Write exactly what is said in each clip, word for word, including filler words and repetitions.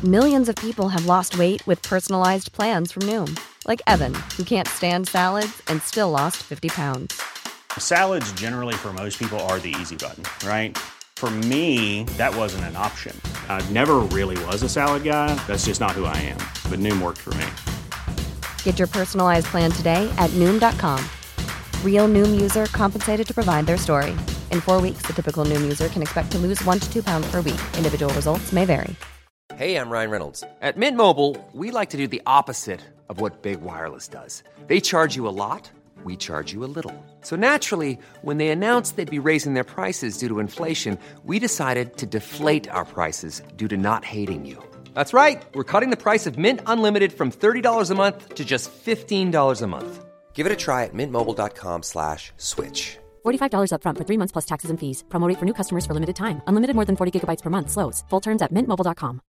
Millions of people have lost weight with personalized plans from Noom. Like Evan, who can't stand salads and still lost fifty pounds. Salads generally for most people are the easy button, right? For me, that wasn't an option. I never really was a salad guy. That's just not who I am. But Noom worked for me. Get your personalized plan today at Noom dot com. Real Noom user compensated to provide their story. In four weeks, the typical Noom user can expect to lose one to two pounds per week. Individual results may vary. Hey, I'm Ryan Reynolds. At Mint Mobile, we like to do the opposite of what Big Wireless does. They charge you a lot, we charge you a little. So naturally, when they announced they'd be raising their prices due to inflation, we decided to deflate our prices due to not hating you. That's right. We're cutting the price of Mint Unlimited from thirty dollars a month to just fifteen dollars a month. Give it a try at mintmobile.com slash switch. forty-five dollars up front for three months plus taxes and fees. Promo rate for new customers for limited time. Unlimited more than forty gigabytes per month. Slows full terms at mint mobile dot com.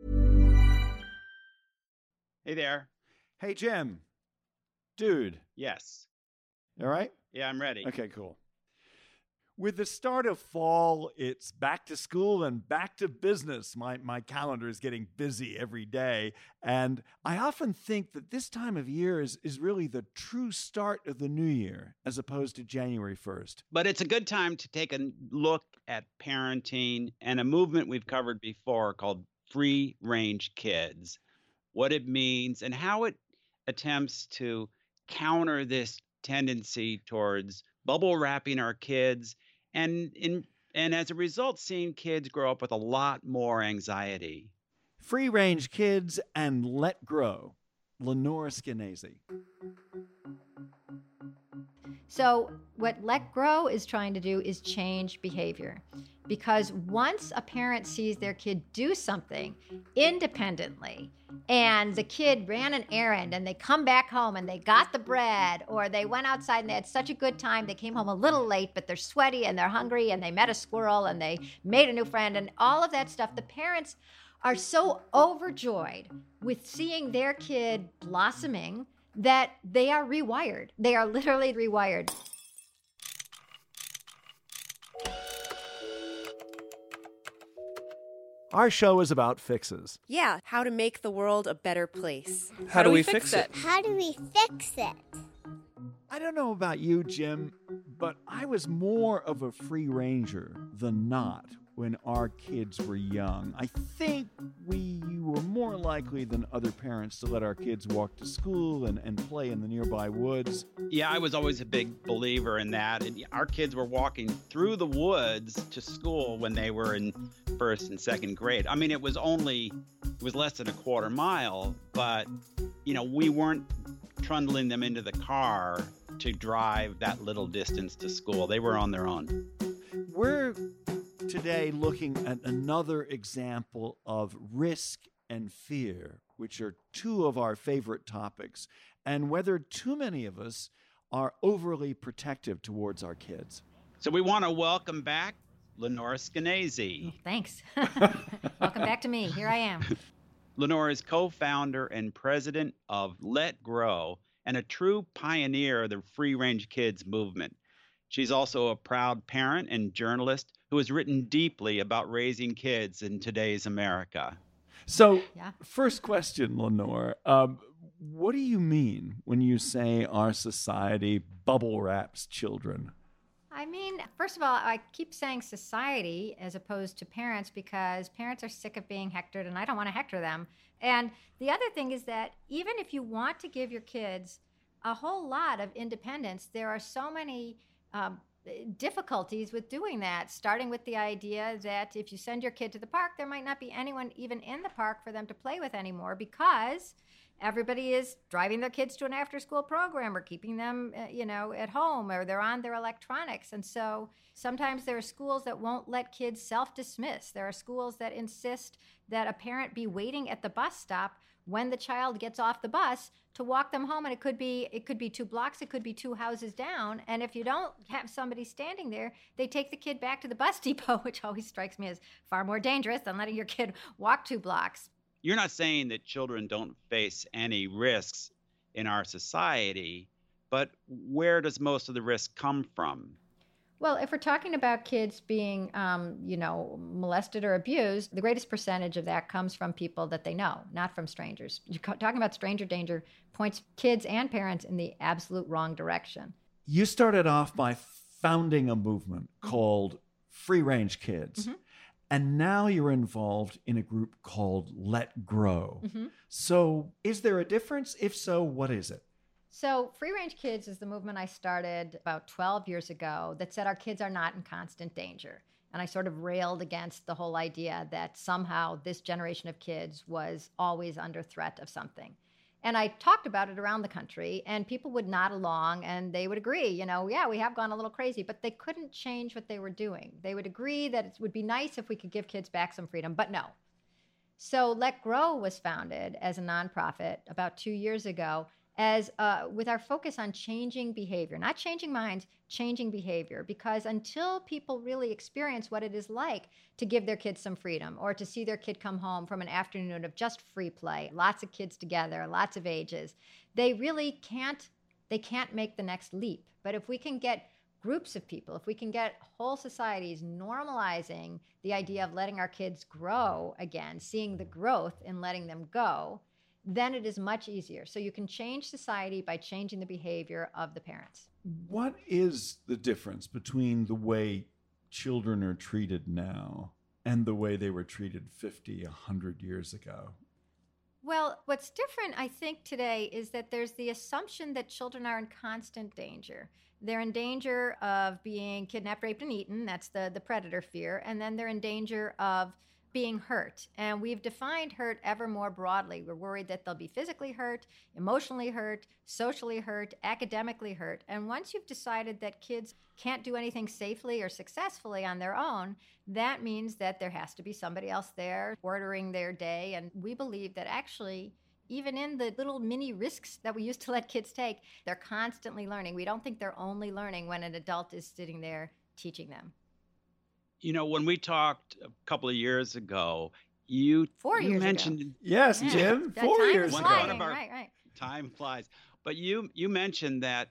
Hey there. Hey, Jim. Dude. Yes. All right? Yeah, I'm ready. Okay, cool. With the start of fall, it's back to school and back to business. My my calendar is getting busy every day. And I often think that this time of year is, is really the true start of the new year, as opposed to January first. But it's a good time to take a look at parenting and a movement we've covered before called free range kids, what it means and how it attempts to counter this tendency towards bubble wrapping our kids and in and as a result seeing kids grow up with a lot more anxiety. Free range kids and let grow. Lenore Skenazy. So what Let Grow is trying to do is change behavior. Because once a parent sees their kid do something independently, and the kid ran an errand and they come back home and they got the bread, or they went outside and they had such a good time, they came home a little late, but they're sweaty and they're hungry and they met a squirrel and they made a new friend and all of that stuff, the parents are so overjoyed with seeing their kid blossoming that they are rewired. They are literally rewired. Our show is about fixes. Yeah, how to make the world a better place. How, how do, do we, we fix, fix it? it? How do we fix it? I don't know about you, Jim, but I was more of a free ranger than not when our kids were young. I think we were more likely than other parents to let our kids walk to school and, and play in the nearby woods. Yeah, I was always a big believer in that. And our kids were walking through the woods to school when they were in first and second grade. I mean, it was only, it was less than a quarter mile, but, you know, we weren't trundling them into the car to drive that little distance to school. They were on their own. We're today looking at another example of risk and fear, which are two of our favorite topics, and whether too many of us are overly protective towards our kids. So we want to welcome back Lenore Skenazy. Oh, thanks. Welcome back to me. Here I am. Lenore is co-founder and president of Let Grow and a true pioneer of the free-range kids movement. She's also a proud parent and journalist who has written deeply about raising kids in today's America. So, yeah. First question, Lenore. Um, what do you mean when you say our society bubble wraps children? I mean, first of all, I keep saying society as opposed to parents because parents are sick of being hectored and I don't want to hector them. And the other thing is that even if you want to give your kids a whole lot of independence, there are so many um, difficulties with doing that, starting with the idea that if you send your kid to the park, there might not be anyone even in the park for them to play with anymore because everybody is driving their kids to an after-school program or keeping them, uh, you know, at home, or they're on their electronics. And so sometimes there are schools that won't let kids self-dismiss. There are schools that insist that a parent be waiting at the bus stop when the child gets off the bus to walk them home. And it could be it could be two blocks, it could be two houses down. And if you don't have somebody standing there, they take the kid back to the bus depot, which always strikes me as far more dangerous than letting your kid walk two blocks. You're not saying that children don't face any risks in our society, but where does most of the risk come from? Well, if we're talking about kids being, um, you know, molested or abused, the greatest percentage of that comes from people that they know, not from strangers. You're talking about stranger danger points kids and parents in the absolute wrong direction. You started off by founding a movement called Free Range Kids. Mm-hmm. And now you're involved in a group called Let Grow. Mm-hmm. So is there a difference? If so, what is it? So Free Range Kids is the movement I started about twelve years ago that said our kids are not in constant danger. And I sort of railed against the whole idea that somehow this generation of kids was always under threat of something. And I talked about it around the country, and people would nod along and they would agree, you know, yeah, we have gone a little crazy, but they couldn't change what they were doing. They would agree that it would be nice if we could give kids back some freedom, but no. So Let Grow was founded as a nonprofit about two years ago as uh, with our focus on changing behavior, not changing minds, changing behavior. Because until people really experience what it is like to give their kids some freedom or to see their kid come home from an afternoon of just free play, lots of kids together, lots of ages, they really can't, they can't make the next leap. But if we can get groups of people, if we can get whole societies normalizing the idea of letting our kids grow again, seeing the growth in letting them go, then it is much easier. So you can change society by changing the behavior of the parents. What is the difference between the way children are treated now and the way they were treated fifty, one hundred years ago? Well, what's different, I think, today is that there's the assumption that children are in constant danger. They're in danger of being kidnapped, raped, and eaten. That's the, the predator fear. And then they're in danger of being hurt. And we've defined hurt ever more broadly. We're worried that they'll be physically hurt, emotionally hurt, socially hurt, academically hurt. And once you've decided that kids can't do anything safely or successfully on their own, that means that there has to be somebody else there ordering their day. And we believe that actually, even in the little mini risks that we used to let kids take, they're constantly learning. We don't think they're only learning when an adult is sitting there teaching them. You know, when we talked a couple of years ago, you, Four you years mentioned ago. Yes, Yeah. Jim, That four time years is ago. flying. One of our- Right, right. time flies. But you you mentioned that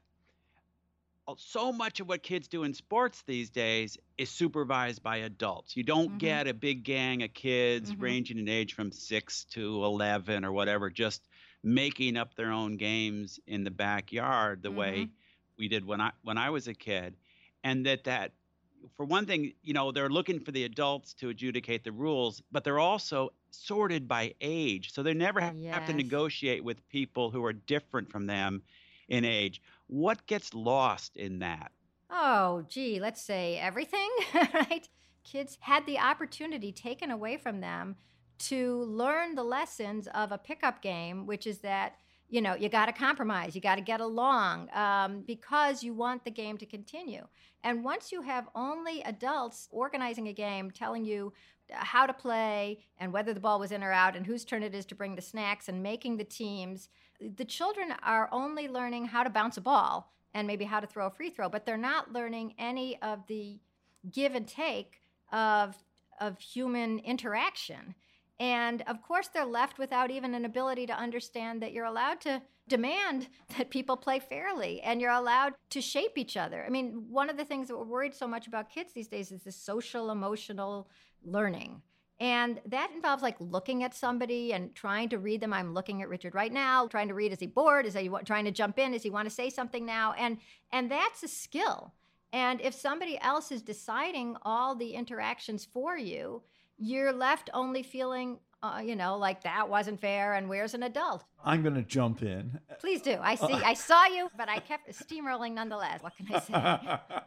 so much of what kids do in sports these days is supervised by adults. You don't Mhm. get a big gang of kids Mhm. ranging in age from six to eleven or whatever, just making up their own games in the backyard the way Mhm. we did when I when I was a kid. And that that for one thing, you know, they're looking for the adults to adjudicate the rules, but they're also sorted by age. So they never have, have to Yes. negotiate with people who are different from them in age. What gets lost in that? Oh, gee, let's say everything, right? Kids had the opportunity taken away from them to learn the lessons of a pickup game, which is that, you know, you got to compromise, you got to get along um, because you want the game to continue. And once you have only adults organizing a game, telling you how to play and whether the ball was in or out and whose turn it is to bring the snacks and making the teams, the children are only learning how to bounce a ball and maybe how to throw a free throw, but they're not learning any of the give and take of, of human interaction. And of course, they're left without even an ability to understand that you're allowed to demand that people play fairly and you're allowed to shape each other. I mean, one of the things that we're worried so much about kids these days is the social emotional learning. And that involves like looking at somebody and trying to read them. I'm looking at Richard right now, trying to read, is he bored? Is he wa- trying to jump in? Does he want to say something now? And and that's a skill. And if somebody else is deciding all the interactions for you, you're left only feeling, uh, you know, like that wasn't fair and where's an adult? I'm going to jump in. Please do. I see. I saw you, but I kept steamrolling nonetheless. What can I say?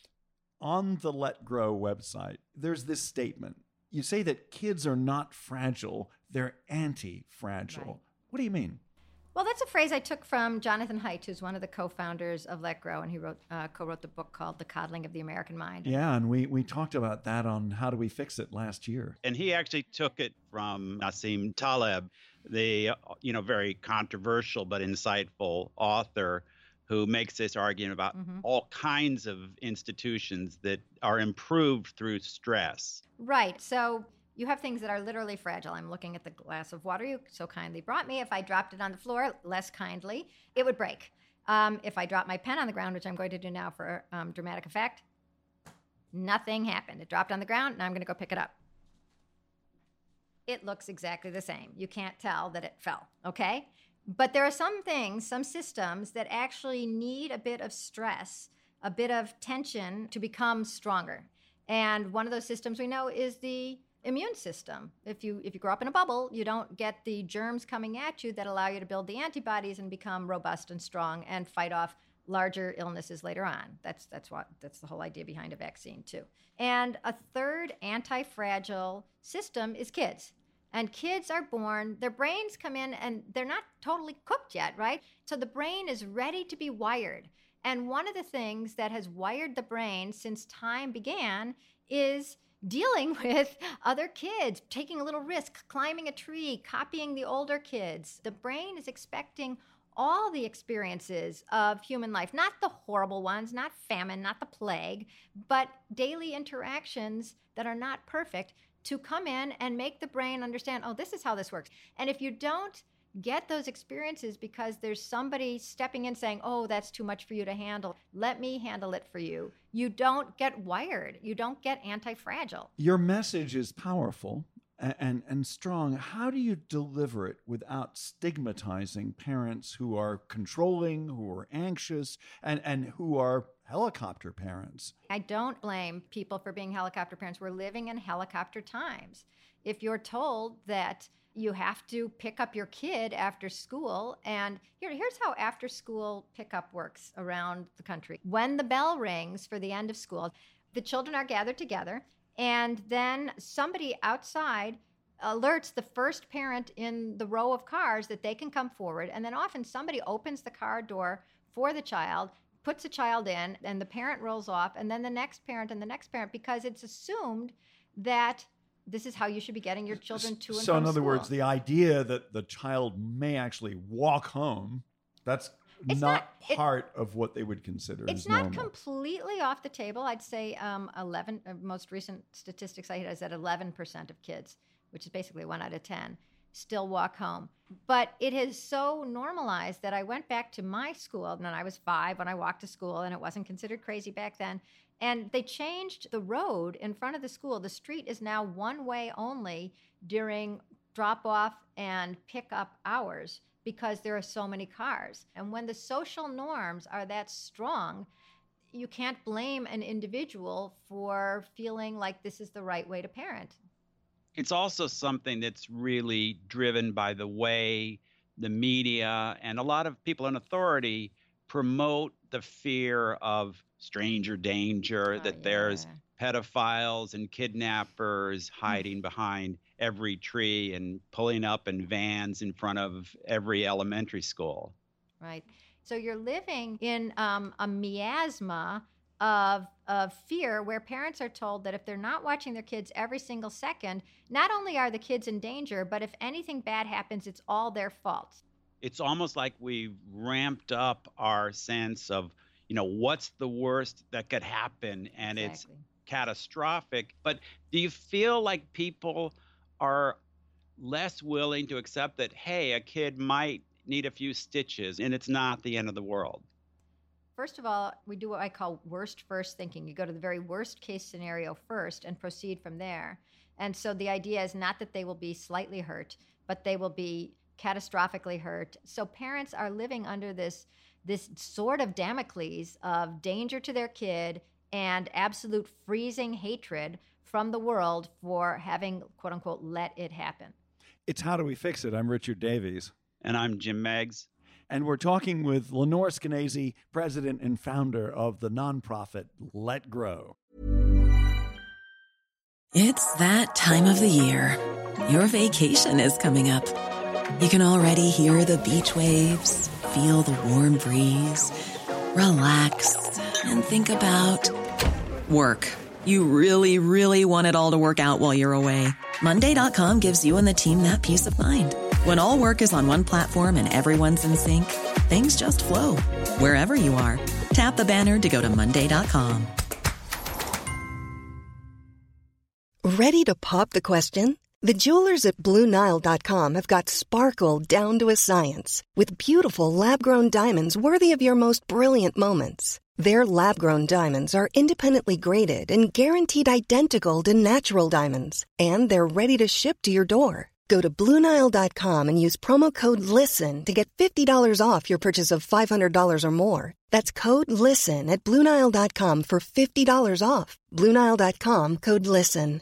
On the Let Grow website, there's this statement. You say that kids are not fragile, they're anti-fragile. Right. What do you mean? Well, that's a phrase I took from Jonathan Haidt, who's one of the co-founders of Let Grow, and he wrote, uh, co-wrote the book called The Coddling of the American Mind. Yeah, and we, we talked about that on How Do We Fix It last year. And he actually took it from Nassim Taleb, the, you know, very controversial but insightful author who makes this argument about Mhm. all kinds of institutions that are improved through stress. Right. So you have things that are literally fragile. I'm looking at the glass of water you so kindly brought me. If I dropped it on the floor less kindly, it would break. Um, if I drop my pen on the ground, which I'm going to do now for um, dramatic effect, Nothing happened. It dropped on the ground, and I'm going to go pick it up. It looks exactly the same. You can't tell that it fell, okay? But there are some things, some systems that actually need a bit of stress, a bit of tension to become stronger. And one of those systems we know is the immune system. If you if you grow up in a bubble, you don't get the germs coming at you that allow you to build the antibodies and become robust and strong and fight off larger illnesses later on. That's that's what that's the whole idea behind a vaccine too. And a third anti-fragile system is kids. And kids are born, their brains come in and they're not totally cooked yet, right? So the brain is ready to be wired. And one of the things that has wired the brain since time began is dealing with other kids, taking a little risk, climbing a tree, copying the older kids. The brain is expecting all the experiences of human life, not the horrible ones, not famine, not the plague, but daily interactions that are not perfect, to come in and make the brain understand, oh, this is how this works. And if you don't get those experiences because there's somebody stepping in saying, oh, that's too much for you to handle, let me handle it for you, you don't get wired. You don't get anti-fragile. Your message is powerful and, and, and strong. How do you deliver it without stigmatizing parents who are controlling, who are anxious, and, and who are helicopter parents? I don't blame people for being helicopter parents. We're living in helicopter times. If you're told that you have to pick up your kid after school, and here, here's how after school pickup works around the country. When the bell rings for the end of school, the children are gathered together, and then somebody outside alerts the first parent in the row of cars that they can come forward, and then often somebody opens the car door for the child, puts the child in, and the parent rolls off, and then the next parent and the next parent, because it's assumed that this is how you should be getting your children to and so from in other school. words, the idea that the child may actually walk home, that's It's not, not- part of what they would consider It's as not normal. completely off the table. I'd say um, eleven, uh, most recent statistics I had is that eleven percent of kids, which is basically one out of ten, still walk home. But it is so normalized that I went back to my school, and I was five when I walked to school, and it wasn't considered crazy back then. And they changed the road in front of the school. The street is now one way only during drop-off and pick-up hours because there are so many cars. And when the social norms are that strong, you can't blame an individual for feeling like this is the right way to parent. It's also something that's really driven by the way the media and a lot of people in authority promote the fear of stranger danger, Oh, that there's yeah. pedophiles and kidnappers hiding behind every tree and pulling up in vans in front of every elementary school. Right. So you're living in um, a miasma of of fear where parents are told that if they're not watching their kids every single second, not only are the kids in danger, but if anything bad happens, it's all their fault. It's almost like we've ramped up our sense of, you know, what's the worst that could happen, and it's Exactly. catastrophic. But do you feel like people are less willing to accept that, hey, a kid might need a few stitches and it's not the end of the world? First of all, we do what I call worst first thinking. You go to the very worst case scenario first and proceed from there. And so the idea is not that they will be slightly hurt, but they will be catastrophically hurt. So parents are living under this this sort of Damocles of danger to their kid and absolute freezing hatred from the world for having, quote unquote, let it happen. It's How Do We Fix It? I'm Richard Davies. And I'm Jim Meggs. And we're talking with Lenore Skenazy, president and founder of the nonprofit Let Grow. It's that time of the year. Your vacation is coming up. You can already hear the beach waves, feel the warm breeze, relax, and think about work. You really, really want it all to work out while you're away. Monday dot com gives you and the team that peace of mind. When all work is on one platform and everyone's in sync, things just flow. Wherever you are, tap the banner to go to Monday dot com. Ready to pop the question? The jewelers at Blue Nile dot com have got sparkle down to a science with beautiful lab-grown diamonds worthy of your most brilliant moments. Their lab-grown diamonds are independently graded and guaranteed identical to natural diamonds. And they're ready to ship to your door. Go to Blue Nile dot com and use promo code LISTEN to get fifty dollars off your purchase of five hundred dollars or more. That's code LISTEN at Blue Nile dot com for fifty dollars off. Blue Nile dot com, code LISTEN.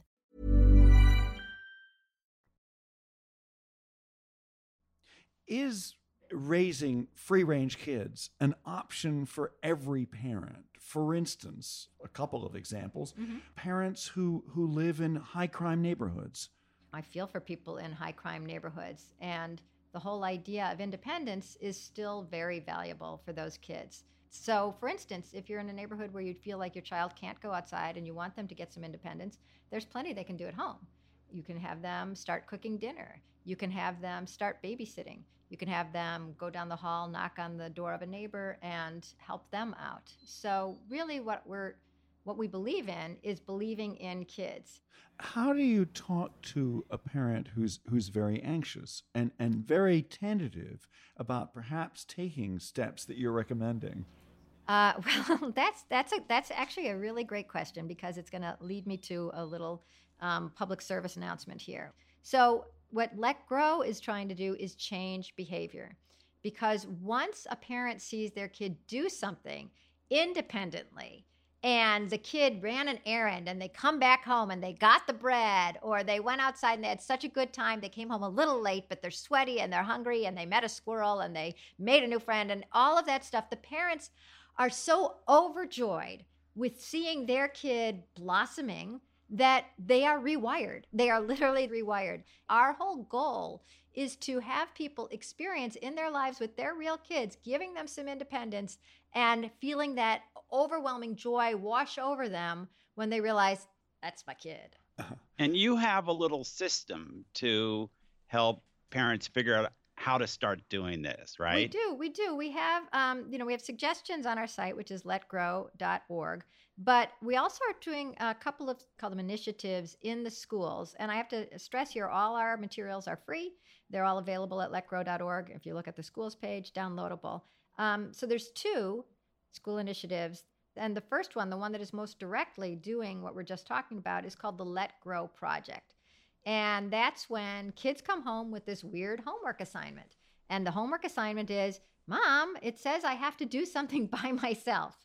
Is raising free-range kids an option for every parent? For instance, a couple of examples, mm-hmm. parents who, who live in high-crime neighborhoods. I feel for people in high-crime neighborhoods, and the whole idea of independence is still very valuable for those kids. So, for instance, if you're in a neighborhood where you feel like your child can't go outside and you want them to get some independence, there's plenty they can do at home. You can have them start cooking dinner. You can have them start babysitting. You can have them go down the hall, knock on the door of a neighbor, and help them out. So really what we're what we believe in is believing in kids. How do you talk to a parent who's who's very anxious and, and very tentative about perhaps taking steps that you're recommending? Uh, well, that's that's a, that's actually a really great question, because it's going to lead me to a little um, public service announcement here. So what Let Grow is trying to do is change behavior, because once a parent sees their kid do something independently, and the kid ran an errand and they come back home and they got the bread, or they went outside and they had such a good time, they came home a little late, but they're sweaty and they're hungry and they met a squirrel and they made a new friend and all of that stuff, the parents are so overjoyed with seeing their kid blossoming that they are rewired. They are literally rewired. Our whole goal is to have people experience in their lives with their real kids, giving them some independence and feeling that overwhelming joy wash over them when they realize, that's my kid. And you have a little system to help parents figure out how to start doing this, right? We do. We do. We have, um, you know, we have suggestions on our site, which is let grow dot org. But we also are doing a couple of, call them initiatives in the schools. And I have to stress here, all our materials are free. They're all available at let grow dot org. If you look at the schools page, downloadable. Um, so there's two school initiatives. And the first one, the one that is most directly doing what we're just talking about, is called the Let Grow Project. And that's when kids come home with this weird homework assignment. And the homework assignment is, Mom, it says I have to do something by myself.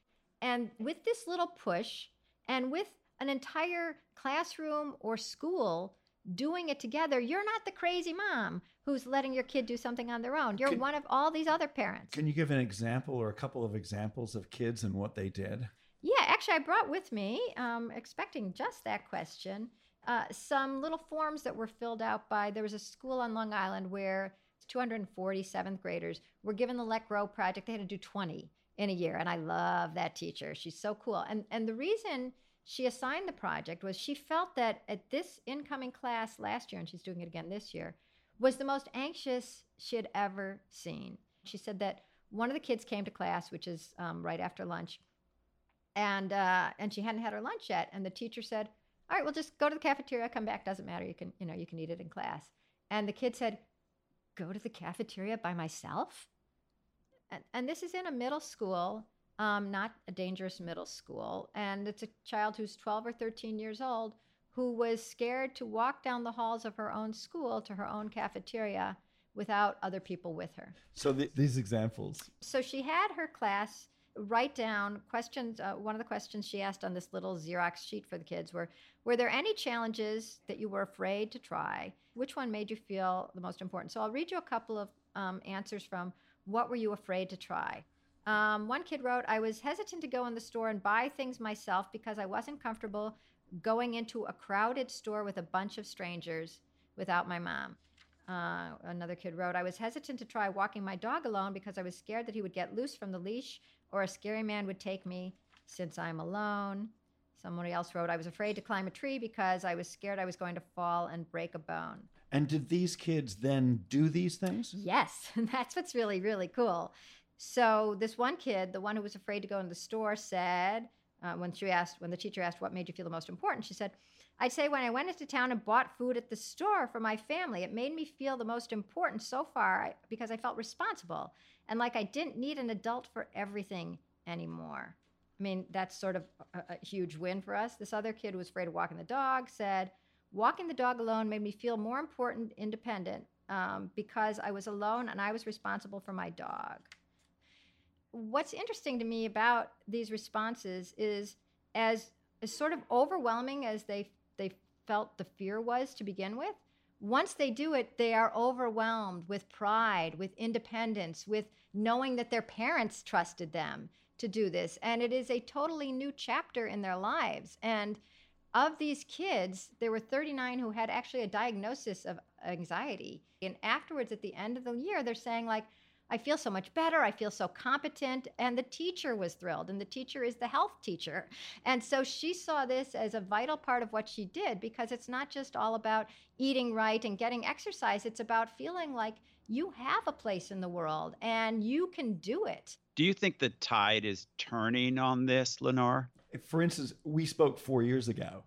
And with this little push, and with an entire classroom or school doing it together, you're not the crazy mom who's letting your kid do something on their own. You're can, one of all these other parents. Can you give an example or a couple of examples of kids and what they did? Yeah, actually, I brought with me, um, expecting just that question, uh, some little forms that were filled out by, there was a school on Long Island where two hundred forty seventh graders were given the Let Grow project. They had to do twenty in a year. And I love that teacher. She's so cool. And and the reason she assigned the project was she felt that at this incoming class last year, and she's doing it again this year, was the most anxious she had ever seen. She said that one of the kids came to class, which is um, right after lunch, and uh, and she hadn't had her lunch yet. And the teacher said, all right, well, just go to the cafeteria, come back, doesn't matter. You can, you know, you can eat it in class. And the kid said, go to the cafeteria by myself? And, and this is in a middle school, um, not a dangerous middle school. And it's a child who's twelve or thirteen years old who was scared to walk down the halls of her own school to her own cafeteria without other people with her. So th- these examples. So she had her class write down questions. Uh, one of the questions she asked on this little Xerox sheet for the kids were, were there any challenges that you were afraid to try? Which one made you feel the most important? So I'll read you a couple of um, answers from what were you afraid to try? Um, one kid wrote, I was hesitant to go in the store and buy things myself because I wasn't comfortable going into a crowded store with a bunch of strangers without my mom. Uh, another kid wrote, I was hesitant to try walking my dog alone because I was scared that he would get loose from the leash or a scary man would take me since I'm alone. Somebody else wrote, I was afraid to climb a tree because I was scared I was going to fall and break a bone. And did these kids then do these things? Yes, that's what's really, really cool. So this one kid, the one who was afraid to go in the store, said, uh, when she asked, when the teacher asked what made you feel the most important, she said, I'd say when I went into town and bought food at the store for my family, it made me feel the most important so far because I felt responsible and like I didn't need an adult for everything anymore. I mean, that's sort of a, a huge win for us. This other kid who was afraid of walking the dog said, walking the dog alone made me feel more important, independent, um, because I was alone and I was responsible for my dog. What's interesting to me about these responses is as, as sort of overwhelming as they they felt the fear was to begin with, once they do it, they are overwhelmed with pride, with independence, with knowing that their parents trusted them to do this. And it is a totally new chapter in their lives. And of these kids, there were thirty-nine who had actually a diagnosis of anxiety. And afterwards, at the end of the year, they're saying, like, I feel so much better. I feel so competent. And the teacher was thrilled. And the teacher is the health teacher. And so she saw this as a vital part of what she did, because it's not just all about eating right and getting exercise. It's about feeling like you have a place in the world and you can do it. Do you think the tide is turning on this, Lenore? For instance, we spoke four years ago.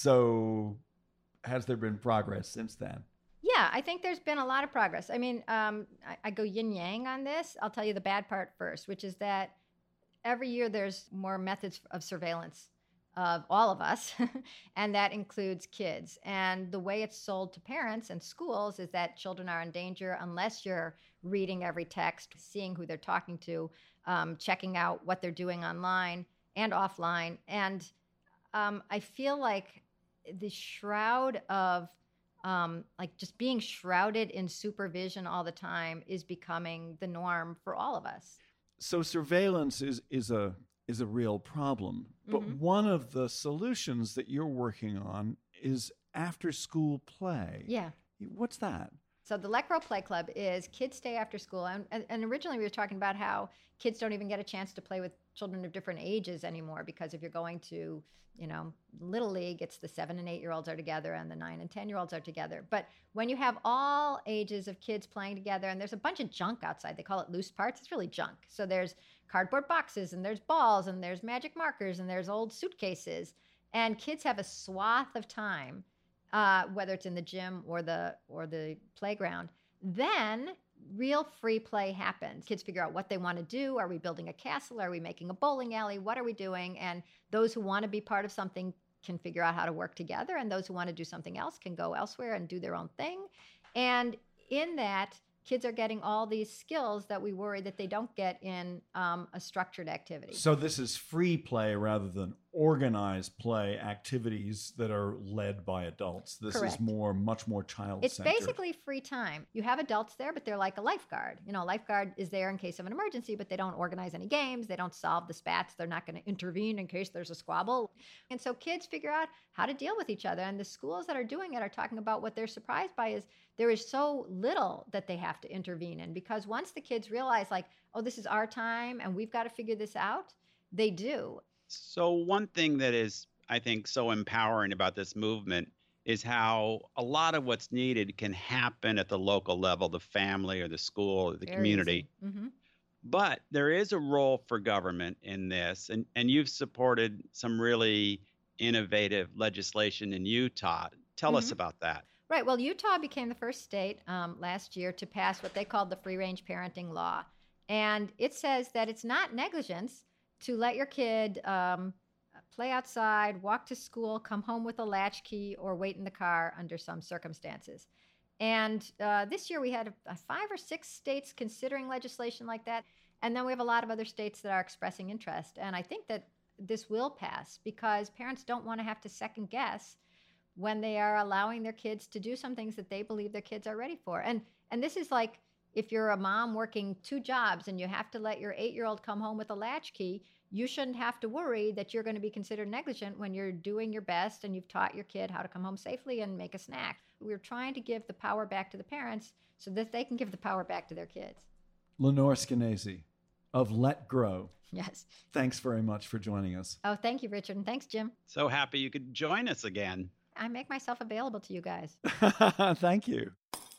So has there been progress since then? Yeah, I think there's been a lot of progress. I mean, um, I, I go yin yang on this. I'll tell you the bad part first, which is that every year there's more methods of surveillance of all of us, and that includes kids. And the way it's sold to parents and schools is that children are in danger unless you're reading every text, seeing who they're talking to, um, checking out what they're doing online and offline. And um, I feel like the shroud of Um, like just being shrouded in supervision all the time is becoming the norm for all of us. So surveillance is is a is a real problem. But Mhm. one of the solutions that you're working on is after school play. Yeah. What's that? So the Let Grow Play Club is kids stay after school. And, and, and originally we were talking about how kids don't even get a chance to play with children of different ages anymore, because if you're going to, you know, Little League, it's the seven and eight year olds are together and the nine and ten year olds are together. But when you have all ages of kids playing together, and there's a bunch of junk outside, they call it loose parts, it's really junk. So there's cardboard boxes and there's balls and there's magic markers and there's old suitcases, and kids have a swath of time, uh, whether it's in the gym or the or the playground. Then real free play happens. Kids figure out what they want to do. Are we building a castle? Are we making a bowling alley? What are we doing? And those who want to be part of something can figure out how to work together. And those who want to do something else can go elsewhere and do their own thing. And in that, kids are getting all these skills that we worry that they don't get in um, a structured activity. So this is free play rather than organized play activities that are led by adults. This Correct. is more, much more child-centered. It's basically free time. You have adults there, but they're like a lifeguard. You know, a lifeguard is there in case of an emergency, but they don't organize any games. They don't solve the spats. They're not going to intervene in case there's a squabble. And so kids figure out how to deal with each other. And the schools that are doing it are talking about what they're surprised by is there is so little that they have to intervene in, because once the kids realize, like, oh, this is our time and we've got to figure this out, they do. So one thing that is, I think, so empowering about this movement is how a lot of what's needed can happen at the local level, the family or the school or the Very community. easy. Mhm. But there is a role for government in this, and, and you've supported some really innovative legislation in Utah. Tell us Mhm. about that. Right. Well, Utah became the first state um, last year to pass what they called the free range parenting law. And it says that it's not negligence to let your kid um, play outside, walk to school, come home with a latchkey, or wait in the car under some circumstances. And uh, this year we had uh, five or six states considering legislation like that. And then we have a lot of other states that are expressing interest. And I think that this will pass because parents don't want to have to second guess when they are allowing their kids to do some things that they believe their kids are ready for. And and this is like if you're a mom working two jobs and you have to let your eight-year-old come home with a latchkey, you shouldn't have to worry that you're going to be considered negligent when you're doing your best and you've taught your kid how to come home safely and make a snack. We're trying to give the power back to the parents so that they can give the power back to their kids. Lenore Skenazy of Let Grow. Yes. Thanks very much for joining us. Oh, thank you, Richard. And thanks, Jim. So happy you could join us again. I make myself available to you guys. Thank you.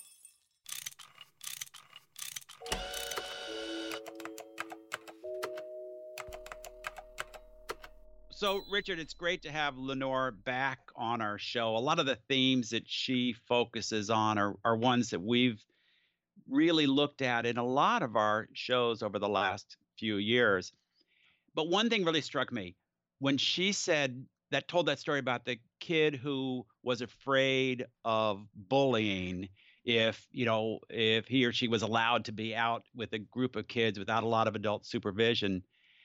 So, Richard, it's great to have Lenore back on our show. A lot of the themes that she focuses on are, are ones that we've really looked at in a lot of our shows over the last few years. But one thing really struck me when she said that, told that story about the kid who was afraid of bullying if, you know, if he or she was allowed to be out with a group of kids without a lot of adult supervision.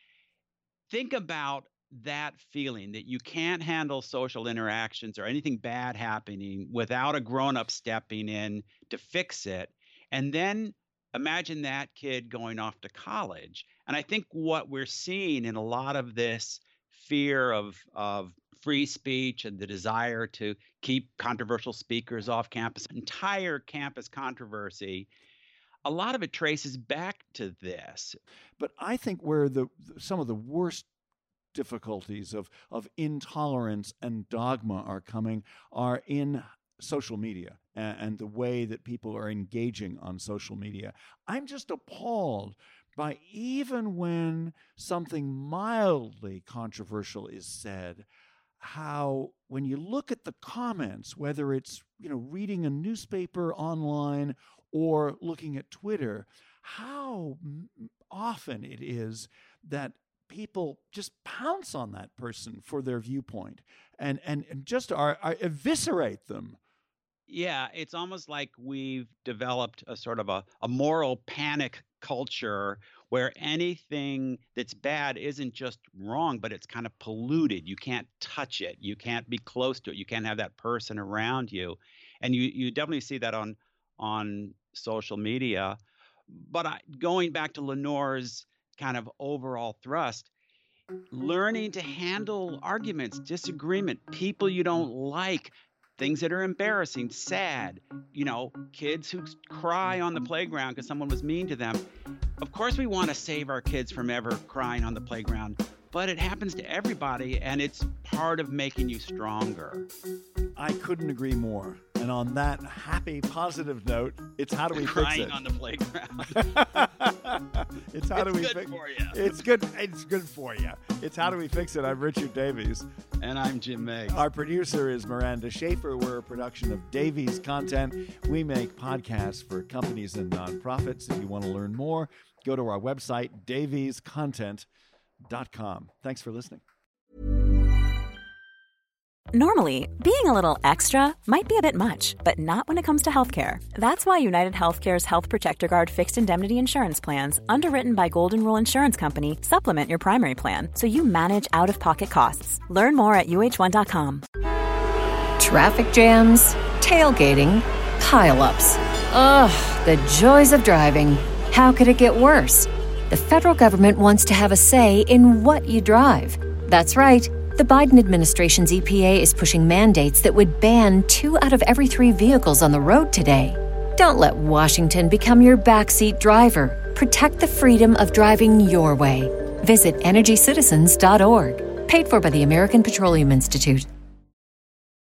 Think about that feeling that you can't handle social interactions or anything bad happening without a grown-up stepping in to fix it. And then imagine that kid going off to college. And I think what we're seeing in a lot of this fear of, of free speech and the desire to keep controversial speakers off campus, entire campus controversy, a lot of it traces back to this. But I think where the some of the worst difficulties of, of intolerance and dogma are coming are in social media and, and the way that people are engaging on social media. I'm just appalled by, even when something mildly controversial is said, how when you look at the comments, whether it's, you know, reading a newspaper online or looking at Twitter, how often it is that people just pounce on that person for their viewpoint and and, and just are, are eviscerate them. Yeah, it's almost like we've developed a sort of a, a moral panic culture where anything that's bad isn't just wrong, but it's kind of polluted. You can't touch it. You can't be close to it. You can't have that person around you. And you you definitely see that on on social media. But I, going back to Lenore's kind of overall thrust, learning to handle arguments, disagreement, people you don't like, things that are embarrassing, sad, you know, kids who cry on the playground because someone was mean to them. Of course, we want to save our kids from ever crying on the playground, but it happens to everybody, and it's part of making you stronger. I couldn't agree more. And on that happy, positive note, it's how do we crying fix it? on the playground. It's how it's do we good fix for you. It's good. It's good for you. It's how do we fix it? I'm Richard Davies. And I'm Jim Meigs. Our producer is Miranda Schaefer. We're a production of Davies Content. We make podcasts for companies and nonprofits. If you want to learn more, go to our website, davies content dot com. Thanks for listening. Normally, being a little extra might be a bit much, but not when it comes to healthcare. That's why United Healthcare's Health Protector Guard fixed indemnity insurance plans, underwritten by Golden Rule Insurance Company, supplement your primary plan so you manage out-of-pocket costs. Learn more at U H one dot com. Traffic jams, tailgating, pile-ups. Ugh, the joys of driving. How could it get worse? The federal government wants to have a say in what you drive. That's right. The Biden administration's E P A is pushing mandates that would ban two out of every three vehicles on the road today. Don't let Washington become your backseat driver. Protect the freedom of driving your way. Visit energy citizens dot org. Paid for by the American Petroleum Institute.